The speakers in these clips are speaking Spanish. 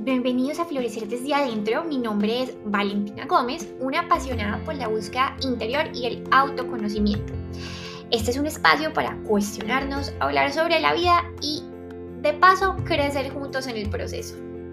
Bienvenidos a Florecer desde adentro. Mi nombre es Valentina Gómez, una apasionada por la búsqueda interior y el autoconocimiento. Este es un espacio para cuestionarnos, hablar sobre la vida y, de paso, crecer juntos en el proceso.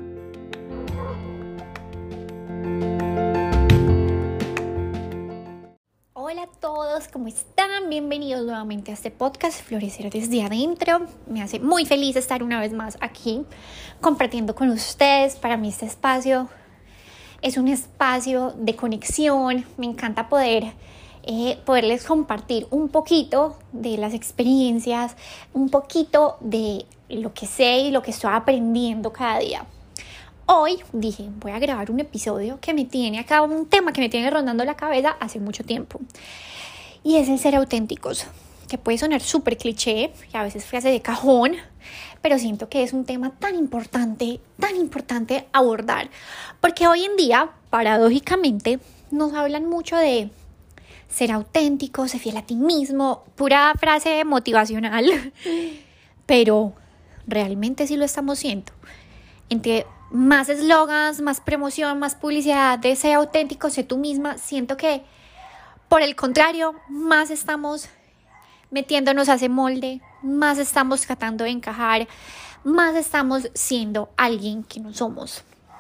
Hola a todos, ¿cómo están? Bienvenidos nuevamente a este podcast Florecer desde adentro. Me hace muy feliz estar una vez más aquí compartiendo con ustedes. Para mí este espacio es un espacio de conexión. Me encanta poderles compartir un poquito de las experiencias, un poquito de lo que sé y lo que estoy aprendiendo cada día. Hoy dije, voy a grabar un episodio que me tiene acá, un tema que me tiene rondando la cabeza hace mucho tiempo. Y es el ser auténticos, que puede sonar súper cliché y a veces frase de cajón, pero siento que es un tema tan importante abordar. Porque hoy en día, paradójicamente, nos hablan mucho de ser auténtico, ser fiel a ti mismo, pura frase motivacional. Pero realmente sí lo estamos siendo. Entre más eslogans, más promoción, más publicidad de ser auténtico, sé tú misma, siento que por el contrario, más estamos metiéndonos a ese molde, más estamos tratando de encajar, más estamos siendo alguien que no somos.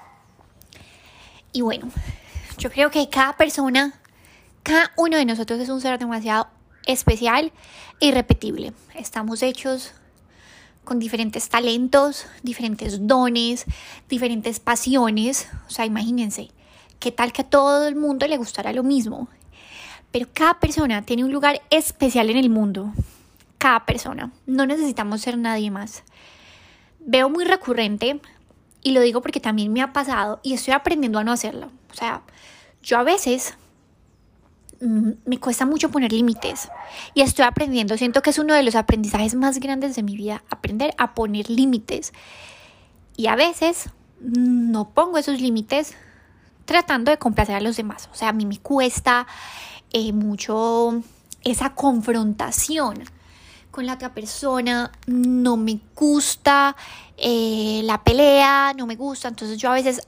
Y bueno, yo creo que cada uno de nosotros es un ser demasiado especial e irrepetible. Estamos hechos con diferentes talentos, diferentes dones, diferentes pasiones. O sea, imagínense, ¿qué tal que a todo el mundo le gustara lo mismo? Pero cada persona tiene un lugar especial en el mundo. Cada persona. No necesitamos ser nadie más. Veo muy recurrente, y lo digo porque también me ha pasado, y estoy aprendiendo a no hacerlo. O sea, yo a veces me cuesta mucho poner límites y estoy aprendiendo, siento que es uno de los aprendizajes más grandes de mi vida, aprender a poner límites, y a veces no pongo esos límites tratando de complacer a los demás. O sea, a mí me cuesta mucho esa confrontación con la otra persona, no me gusta la pelea, no me gusta, entonces yo a veces,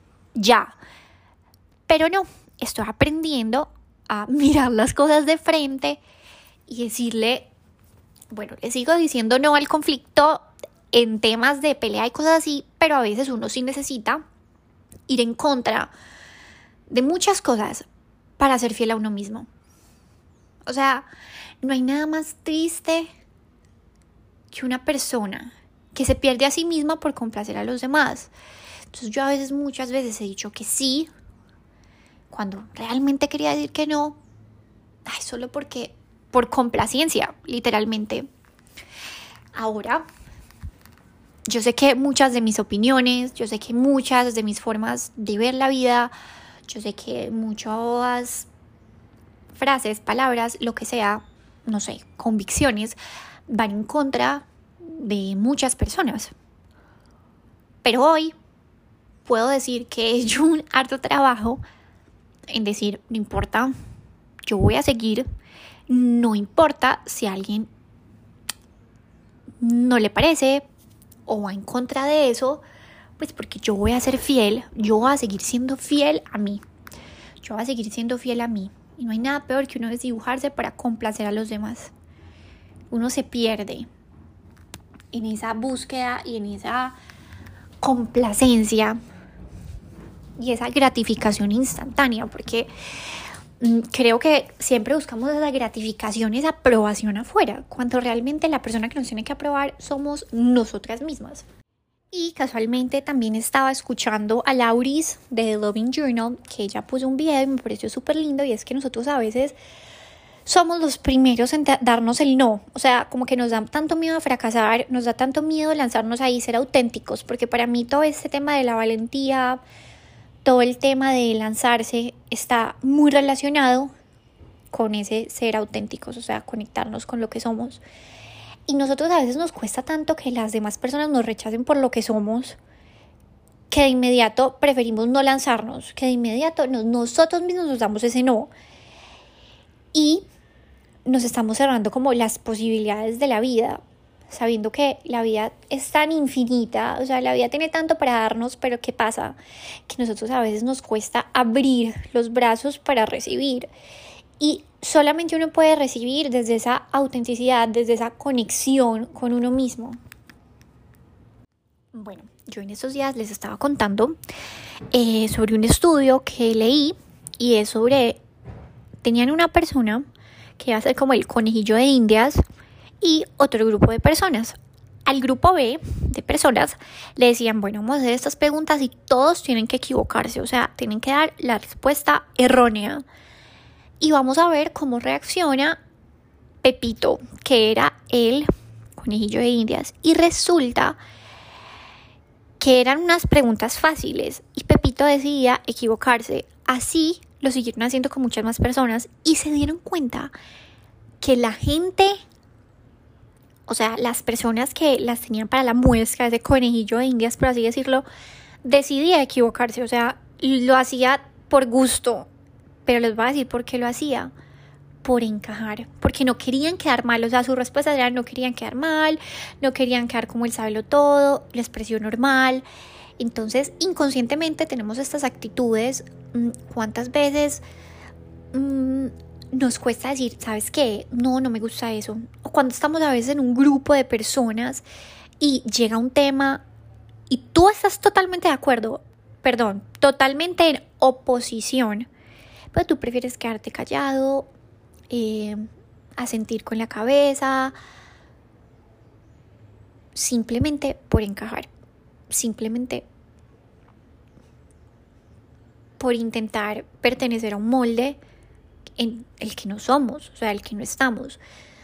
pero no, estoy aprendiendo a mirar las cosas de frente y decirle, bueno, le sigo diciendo no al conflicto en temas de pelea y cosas así, pero a veces uno sí necesita ir en contra de muchas cosas para ser fiel a uno mismo. O sea, no hay nada más triste que una persona que se pierde a sí misma por complacer a los demás. Entonces yo muchas veces he dicho que sí cuando realmente quería decir que no, solo por complacencia, literalmente. Ahora, yo sé que muchas de mis opiniones, yo sé que muchas de mis formas de ver la vida, yo sé que muchas frases, palabras, lo que sea, no sé, convicciones, van en contra de muchas personas. Pero hoy puedo decir que he hecho un harto trabajo en decir, no importa, yo voy a seguir, no importa si a alguien no le parece o va en contra de eso, pues porque yo voy a ser fiel, yo voy a seguir siendo fiel a mí, y no hay nada peor que uno desdibujarse para complacer a los demás. Uno se pierde en esa búsqueda y en esa complacencia y esa gratificación instantánea, porque creo que siempre buscamos esa gratificación, esa aprobación afuera, cuando realmente la persona que nos tiene que aprobar somos nosotras mismas. Y casualmente también estaba escuchando a Lauris de The Loving Journal, que ella puso un video y me pareció súper lindo, y es que nosotros a veces somos los primeros en darnos el no. O sea, como que nos da tanto miedo a fracasar, nos da tanto miedo lanzarnos ahí, ser auténticos, porque para mí todo este tema de la valentía, todo el tema de lanzarse está muy relacionado con ese ser auténticos, o sea, conectarnos con lo que somos. Y nosotros a veces nos cuesta tanto que las demás personas nos rechacen por lo que somos, que de inmediato preferimos no lanzarnos, que de inmediato nosotros mismos nos damos ese no. Y nos estamos cerrando como las posibilidades de la vida. sabiendo que la vida es tan infinita, o sea, la vida tiene tanto para darnos, pero ¿qué pasa? Que nosotros a veces nos cuesta abrir los brazos para recibir. Y solamente uno puede recibir desde esa autenticidad, desde esa conexión con uno mismo. Bueno, yo en estos días les estaba contando sobre un estudio que leí y es sobre, tenían una persona que iba a ser como el conejillo de Indias y otro grupo de personas. Al grupo B de personas le decían, bueno, vamos a hacer estas preguntas y todos tienen que equivocarse, o sea, tienen que dar la respuesta errónea. Y vamos a ver cómo reacciona Pepito, que era el conejillo de Indias. Y resulta que eran unas preguntas fáciles y Pepito decidía equivocarse. Así lo siguieron haciendo con muchas más personas y se dieron cuenta que la gente, o sea, las personas que las tenían para la muestra, ese conejillo de Indias, por así decirlo, decidía equivocarse, o sea, lo hacía por gusto. Pero les voy a decir por qué lo hacía. Por encajar, porque no querían quedar mal, o sea, sus respuestas eran no querían quedar mal, no querían quedar como el sábelo todo, la expresión normal. Entonces, inconscientemente tenemos estas actitudes. ¿Cuántas veces nos cuesta decir, ¿sabes qué? No me gusta eso. O cuando estamos a veces en un grupo de personas y llega un tema y tú estás totalmente de acuerdo, totalmente en oposición, pero tú prefieres quedarte callado, asentir con la cabeza, simplemente por encajar, simplemente por intentar pertenecer a un molde en el que no somos, o sea, el que no estamos.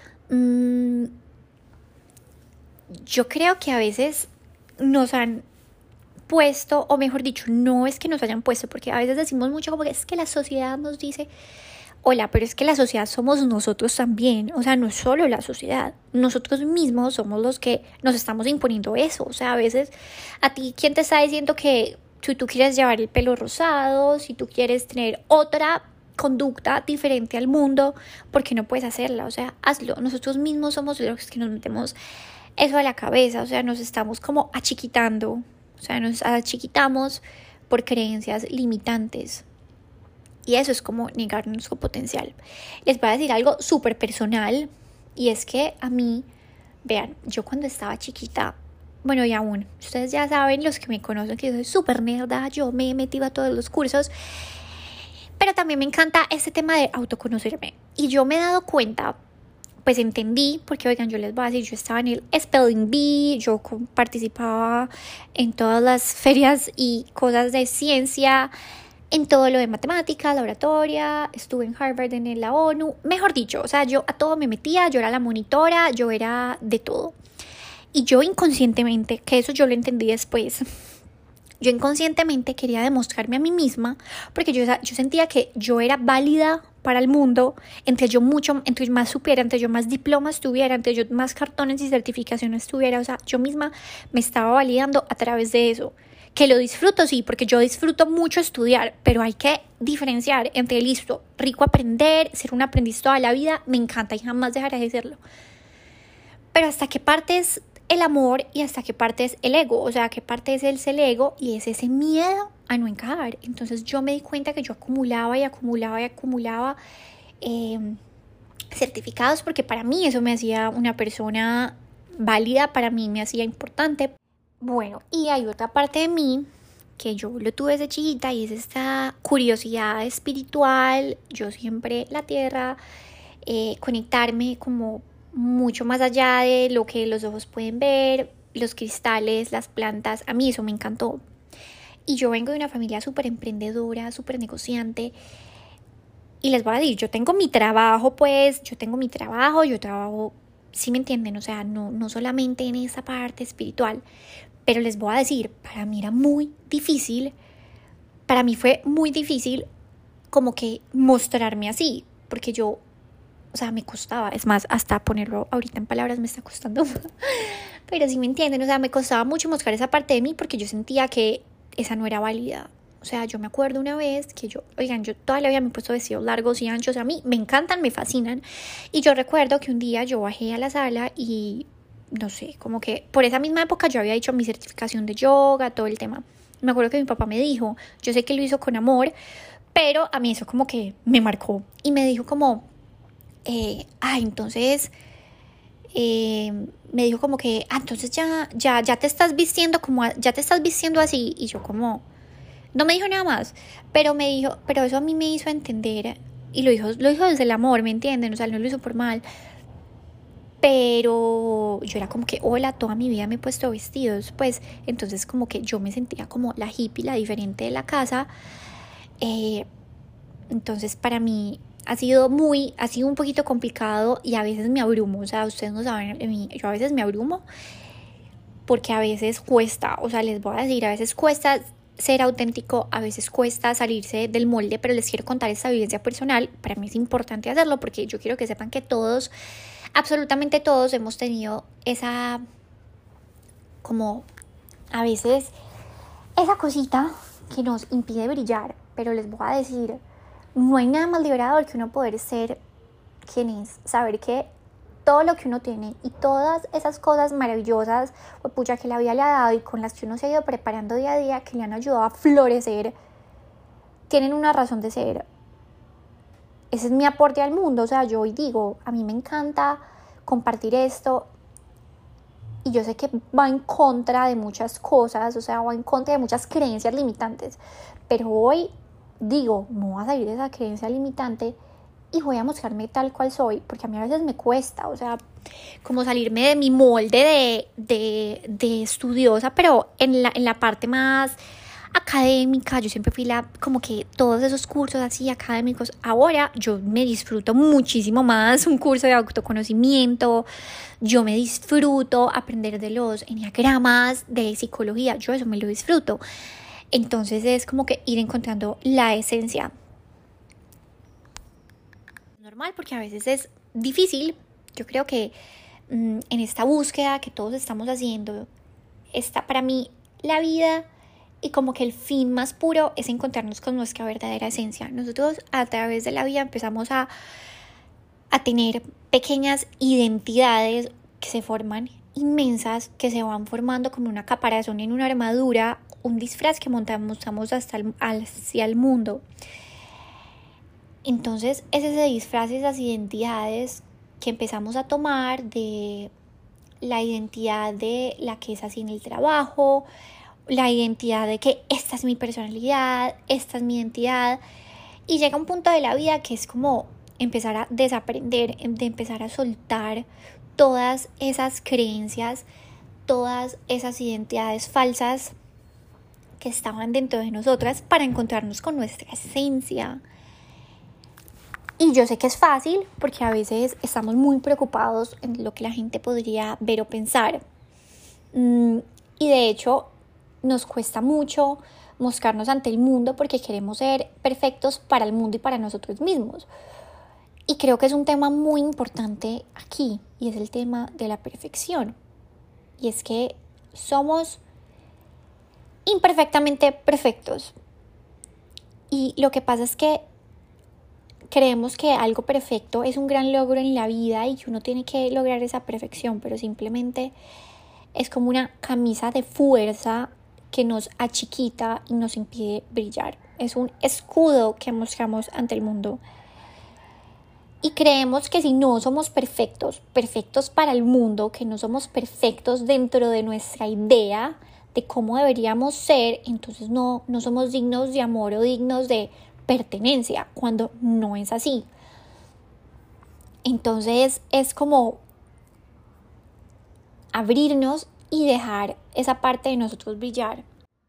Yo creo que a veces nos han puesto, o mejor dicho, no es que nos hayan puesto, porque a veces decimos mucho como que es que la sociedad nos dice, hola, pero es que la sociedad somos nosotros también, o sea, no es solo la sociedad, nosotros mismos somos los que nos estamos imponiendo eso, o sea, a veces a ti, ¿quién te está diciendo que si tú quieres llevar el pelo rosado, si tú quieres tener otra conducta diferente al mundo, ¿por qué no puedes hacerla? O sea, hazlo, nosotros mismos somos los que nos metemos eso a la cabeza, o sea, nos estamos como achiquitando, o sea, nos achiquitamos por creencias limitantes. Y eso es como negar nuestro potencial. Les voy a decir algo súper personal. Y es que a mí, vean, yo cuando estaba chiquita, bueno, y aún, ustedes ya saben, los que me conocen, que yo soy súper nerda, yo me metí a todos los cursos. Pero también me encanta este tema de autoconocerme. Y yo me he dado cuenta, pues entendí, porque oigan, yo les voy a decir, yo estaba en el Spelling Bee, yo participaba en todas las ferias y cosas de ciencia, en todo lo de matemáticas, la oratoria, estuve en Harvard, en la ONU, mejor dicho, o sea, yo a todo me metía, yo era la monitora, yo era de todo. Y yo inconscientemente, que eso yo lo entendí después, yo inconscientemente quería demostrarme a mí misma, porque yo sentía que yo era válida para el mundo, entre más supiera, entre yo más diplomas tuviera, entre yo más cartones y certificaciones tuviera, o sea, yo misma me estaba validando a través de eso. Que lo disfruto, sí, porque yo disfruto mucho estudiar, pero hay que diferenciar entre listo, rico aprender, ser un aprendiz toda la vida, me encanta y jamás dejaré de serlo. Pero hasta qué parte es el amor y hasta qué parte es el ego, o sea, qué parte es el ego y es ese miedo a no encajar. Entonces yo me di cuenta que yo acumulaba certificados porque para mí eso me hacía una persona válida, para mí me hacía importante. Bueno, y hay otra parte de mí que yo lo tuve desde chiquita y es esta curiosidad espiritual. Yo siempre la tierra, conectarme como mucho más allá de lo que los ojos pueden ver, los cristales, las plantas, a mí eso me encantó. Y yo vengo de una familia súper emprendedora, súper negociante. Y les voy a decir, yo tengo mi trabajo, yo trabajo, ¿sí me entienden? O sea, no solamente en esa parte espiritual. Pero les voy a decir, para mí fue muy difícil como que mostrarme así, porque yo, o sea, me costaba, es más, hasta ponerlo ahorita en palabras me está costando, pero sí me entienden, o sea, me costaba mucho mostrar esa parte de mí porque yo sentía que esa no era válida. O sea, yo me acuerdo una vez que yo toda la vida me he puesto vestidos largos y anchos, a mí me encantan, me fascinan, y yo recuerdo que un día yo bajé a la sala y no sé, como que por esa misma época yo había hecho mi certificación de yoga, todo el tema. Me acuerdo que mi papá me dijo, yo sé que lo hizo con amor, pero a mí eso como que me marcó. Y me dijo como, entonces, me dijo como que, entonces ya te estás vistiendo como, ya te estás vistiendo así. Y yo como, no me dijo nada más, pero me dijo, pero eso a mí me hizo entender, y lo dijo desde el amor, ¿me entienden? O sea, no lo hizo por mal. Pero yo era como que, hola, toda mi vida me he puesto vestidos, pues entonces como que yo me sentía como la hippie, la diferente de la casa. Entonces para mí ha sido un poquito complicado y a veces me abrumo, o sea, ustedes no saben, yo a veces me abrumo porque a veces cuesta, o sea, les voy a decir, a veces cuesta ser auténtico, a veces cuesta salirse del molde, pero les quiero contar esta vivencia personal. Para mí es importante hacerlo porque yo quiero que sepan que todos, absolutamente todos, hemos tenido esa, como a veces, esa cosita que nos impide brillar. Pero les voy a decir, no hay nada más liberador que uno poder ser quien es, saber que todo lo que uno tiene y todas esas cosas maravillosas, pucha, que la vida le ha dado y con las que uno se ha ido preparando día a día, que le han ayudado a florecer, tienen una razón de ser. Ese es mi aporte al mundo. O sea, yo hoy digo, a mí me encanta compartir esto y yo sé que va en contra de muchas cosas, o sea, va en contra de muchas creencias limitantes, pero hoy digo, no voy a salir de esa creencia limitante y voy a mostrarme tal cual soy, porque a mí a veces me cuesta, o sea, como salirme de mi molde de estudiosa, pero en la parte más académica. Yo siempre fui como que todos esos cursos así académicos. Ahora yo me disfruto muchísimo más un curso de autoconocimiento. Yo me disfruto aprender de los enneagramas, de psicología. Yo eso me lo disfruto. Entonces es como que ir encontrando la esencia. Normal, porque a veces es difícil. Yo creo que en esta búsqueda que todos estamos haciendo, está para mí la vida y como que el fin más puro es encontrarnos con nuestra verdadera esencia. Nosotros a través de la vida empezamos a tener pequeñas identidades que se forman inmensas, que se van formando como una caparazón en una armadura, un disfraz que montamos hacia el mundo. Entonces es ese disfraz, esas identidades que empezamos a tomar, de la identidad de la que es así en el trabajo, la identidad de que esta es mi personalidad, esta es mi identidad, y llega un punto de la vida que es como empezar a desaprender, de empezar a soltar todas esas creencias, todas esas identidades falsas que estaban dentro de nosotras para encontrarnos con nuestra esencia. Y yo sé que es fácil porque a veces estamos muy preocupados en lo que la gente podría ver o pensar. Y de hecho nos cuesta mucho mostrarnos ante el mundo porque queremos ser perfectos para el mundo y para nosotros mismos. Y creo que es un tema muy importante aquí, y es el tema de la perfección. Y es que somos imperfectamente perfectos. Y lo que pasa es que creemos que algo perfecto es un gran logro en la vida y que uno tiene que lograr esa perfección, pero simplemente es como una camisa de fuerza que nos achiquita y nos impide brillar. Es un escudo que mostramos ante el mundo. Y creemos que si no somos perfectos para el mundo, que no somos perfectos dentro de nuestra idea de cómo deberíamos ser, entonces no somos dignos de amor o dignos de pertenencia, cuando no es así. Entonces es como abrirnos y dejar esa parte de nosotros brillar.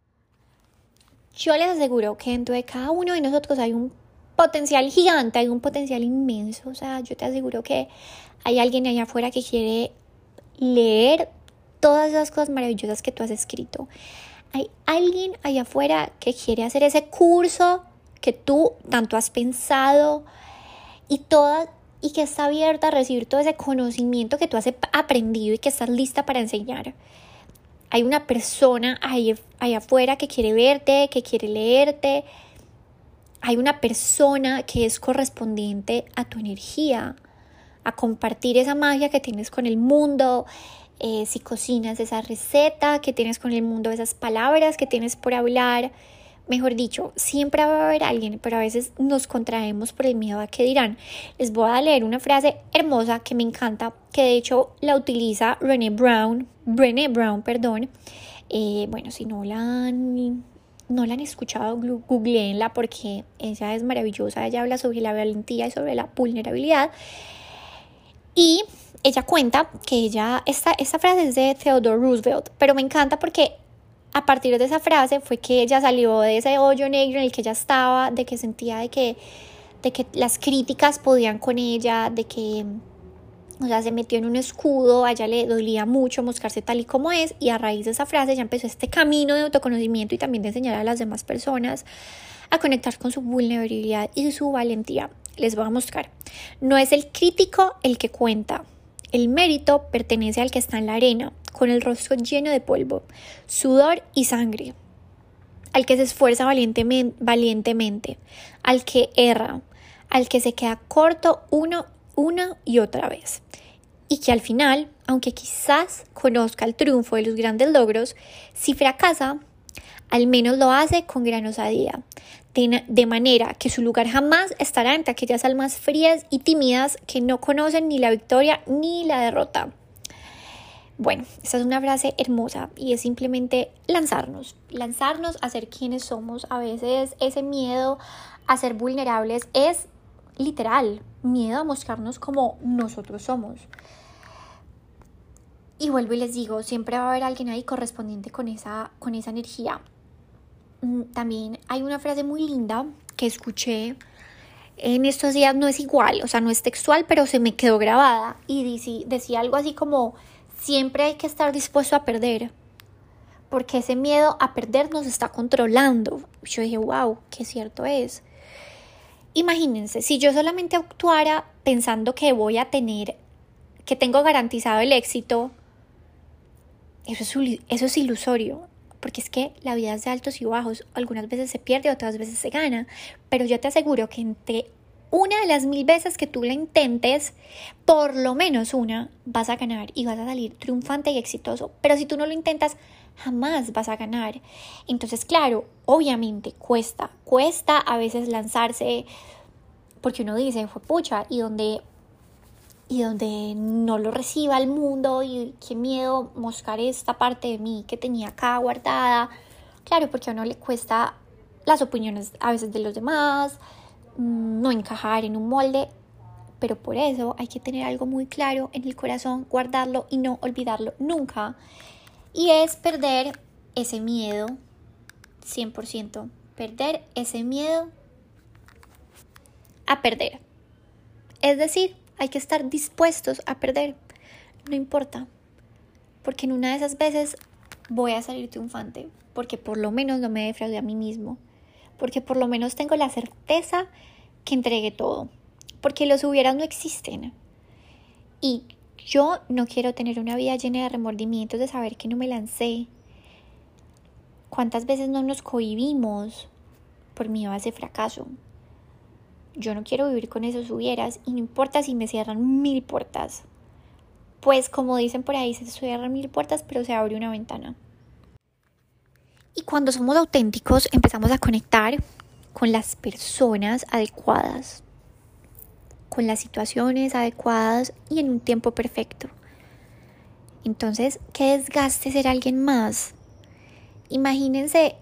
Yo les aseguro que dentro de cada uno de nosotros hay un potencial gigante, hay un potencial inmenso. O sea, yo te aseguro que hay alguien allá afuera que quiere leer todas esas cosas maravillosas que tú has escrito. Hay alguien allá afuera que quiere hacer ese curso que tú tanto has pensado y que está abierta a recibir todo ese conocimiento que tú has aprendido y que estás lista para enseñar. Hay una persona allá afuera que quiere verte, que quiere leerte. Hay una persona que es correspondiente a tu energía, a compartir esa magia que tienes con el mundo, si cocinas esa receta que tienes con el mundo, esas palabras que tienes por hablar. Mejor dicho, siempre va a haber alguien, pero a veces nos contraemos por el miedo a qué dirán. Les voy a leer una frase hermosa que me encanta, que de hecho la utiliza Brené Brown. Bueno, si no la han escuchado, googleenla porque ella es maravillosa. Ella habla sobre la valentía y sobre la vulnerabilidad. Y ella cuenta que esta frase es de Theodore Roosevelt, pero me encanta porque a partir de esa frase fue que ella salió de ese hoyo negro en el que ella estaba, de que sentía de que las críticas podían con ella, de que, o sea, se metió en un escudo, a ella le dolía mucho mostrarse tal y como es, y a raíz de esa frase ya empezó este camino de autoconocimiento y también de enseñar a las demás personas a conectar con su vulnerabilidad y su valentía. Les voy a mostrar. No es el crítico el que cuenta. El mérito pertenece al que está en la arena, con el rostro lleno de polvo, sudor y sangre. Al que se esfuerza valientemente, al que erra, al que se queda corto una y otra vez. Y que al final, aunque quizás conozca el triunfo de los grandes logros, si fracasa, al menos lo hace con gran osadía, de manera que su lugar jamás estará entre aquellas almas frías y tímidas que no conocen ni la victoria ni la derrota. Bueno, esta es una frase hermosa y es simplemente lanzarnos a ser quienes somos. A veces ese miedo a ser vulnerables es literal, miedo a mostrarnos como nosotros somos. Y vuelvo y les digo, siempre va a haber alguien ahí correspondiente con esa energía. También hay una frase muy linda que escuché en estos días, no es igual, o sea, no es textual, pero se me quedó grabada y decía algo así como: siempre hay que estar dispuesto a perder, porque ese miedo a perder nos está controlando. Yo dije, wow, qué cierto es. Imagínense, si yo solamente actuara pensando que que tengo garantizado el éxito, eso es ilusorio. Porque es que la vida es de altos y bajos. Algunas veces se pierde, otras veces se gana. Pero yo te aseguro que entre una de las 1000 veces que tú la intentes, por lo menos una, vas a ganar y vas a salir triunfante y exitoso. Pero si tú no lo intentas, jamás vas a ganar. Entonces, claro, obviamente cuesta a veces lanzarse, porque uno dice, fue pucha, y donde no lo reciba el mundo, y qué miedo mostrar esta parte de mí que tenía acá guardada. Claro, porque a uno le cuesta las opiniones a veces de los demás, no encajar en un molde, pero por eso hay que tener algo muy claro en el corazón, guardarlo y no olvidarlo nunca. Y es perder ese miedo, 100%, perder ese miedo a perder. Es decir, hay que estar dispuestos a perder, no importa, porque en una de esas veces voy a salir triunfante, porque por lo menos no me defraudé a mí mismo, porque por lo menos tengo la certeza que entregué todo, porque los hubieras no existen. Y yo no quiero tener una vida llena de remordimientos de saber que no me lancé. ¿Cuántas veces no nos cohibimos por miedo a ese fracaso? Yo no quiero vivir con esos hubieras, y no importa si me cierran 1000 puertas. Pues como dicen por ahí, se cierran 1000 puertas, pero se abre una ventana. Y cuando somos auténticos, empezamos a conectar con las personas adecuadas, con las situaciones adecuadas y en un tiempo perfecto. Entonces, ¿qué desgaste ser alguien más? Imagínense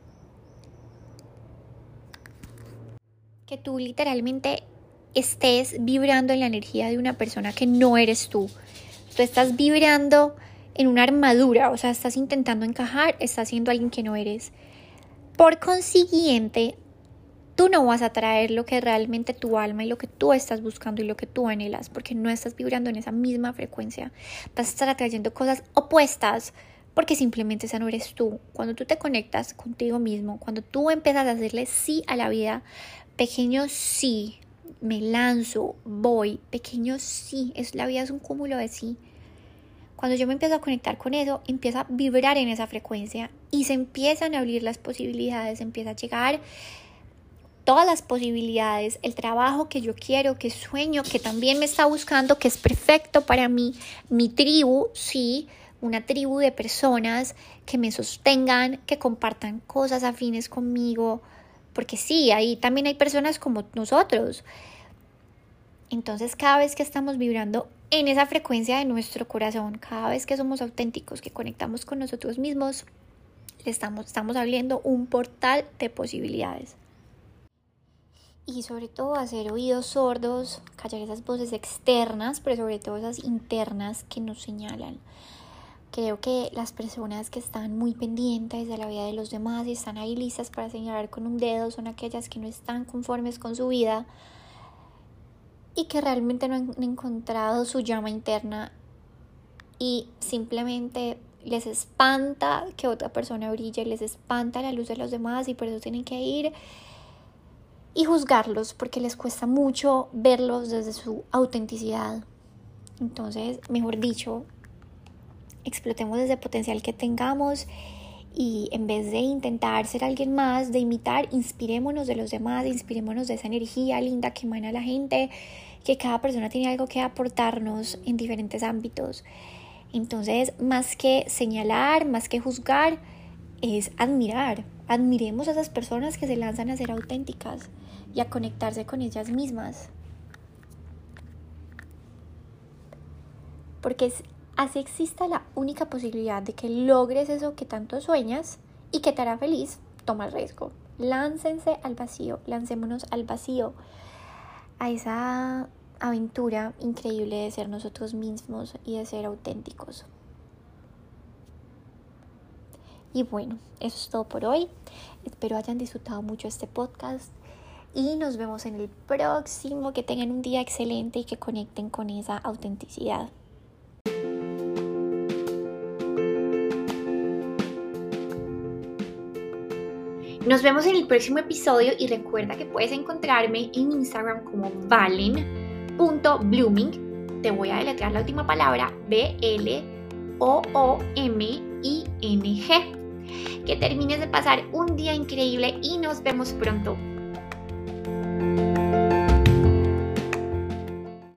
que tú literalmente estés vibrando en la energía de una persona que no eres tú. Tú estás vibrando en una armadura, o sea, estás intentando encajar, estás siendo alguien que no eres. Por consiguiente, tú no vas a traer lo que realmente tu alma y lo que tú estás buscando y lo que tú anhelas, porque no estás vibrando en esa misma frecuencia. Vas a estar atrayendo cosas opuestas, porque simplemente esa no eres tú. Cuando tú te conectas contigo mismo, cuando tú empiezas a hacerle sí a la vida, pequeño sí, me lanzo, voy, pequeño sí, la vida es un cúmulo de sí. Cuando yo me empiezo a conectar con eso, empiezo a vibrar en esa frecuencia y se empiezan a abrir las posibilidades, empieza a llegar todas las posibilidades, el trabajo que yo quiero, que sueño, que también me está buscando, que es perfecto para mí, mi tribu, sí, una tribu de personas que me sostengan, que compartan cosas afines conmigo, porque sí, ahí también hay personas como nosotros. Entonces, cada vez que estamos vibrando en esa frecuencia de nuestro corazón, cada vez que somos auténticos, que conectamos con nosotros mismos, estamos abriendo un portal de posibilidades. Y sobre todo hacer oídos sordos, callar esas voces externas, pero sobre todo esas internas que nos señalan. Creo que las personas que están muy pendientes de la vida de los demás y están ahí listas para señalar con un dedo son aquellas que no están conformes con su vida y que realmente no han encontrado su llama interna y simplemente les espanta que otra persona brille, les espanta la luz de los demás y por eso tienen que ir y juzgarlos porque les cuesta mucho verlos desde su autenticidad. Entonces, mejor dicho, explotemos ese potencial que tengamos y en vez de intentar ser alguien más, de imitar, inspirémonos de los demás, inspirémonos de esa energía linda que emana la gente, que cada persona tiene algo que aportarnos en diferentes ámbitos. Entonces, más que señalar, más que juzgar, es admirar. Admiremos a esas personas que se lanzan a ser auténticas y a conectarse con ellas mismas. Porque así exista la única posibilidad de que logres eso que tanto sueñas y que te hará feliz. Toma el riesgo. Láncense al vacío, lancémonos al vacío, a esa aventura increíble de ser nosotros mismos y de ser auténticos. Y bueno, eso es todo por hoy. Espero hayan disfrutado mucho este podcast y nos vemos en el próximo. Que tengan un día excelente y que conecten con esa autenticidad. Nos vemos en el próximo episodio y recuerda que puedes encontrarme en Instagram como valen.blooming. Te voy a deletrear la última palabra, BLOOMING. Que termines de pasar un día increíble y nos vemos pronto.